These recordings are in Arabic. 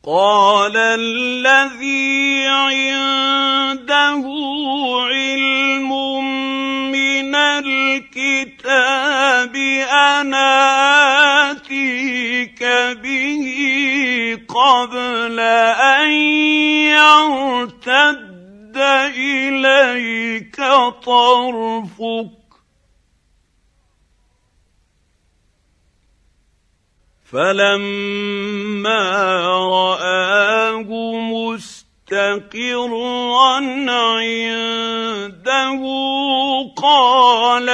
قال الذي عنده علم من الكتاب أنا آتيك به قبل أن يرتد إليك طرفك فلما رآه مستقرا عنده قال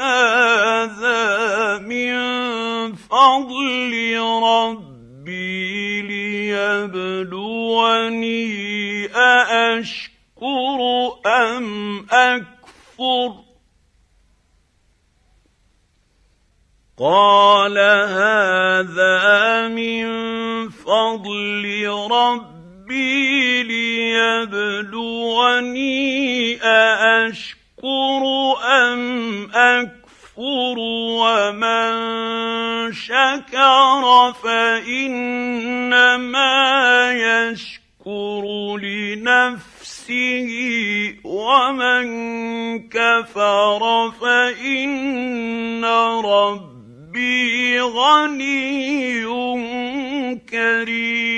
هذا من فضل ربي ليبلوني أأشكر أم أكفر قال هذا من فضل ربي ليبلوني أأشكر أم أكفر ومن شكر فإنما يشكر لنفسه ومن كفر فإن ربي غني كريم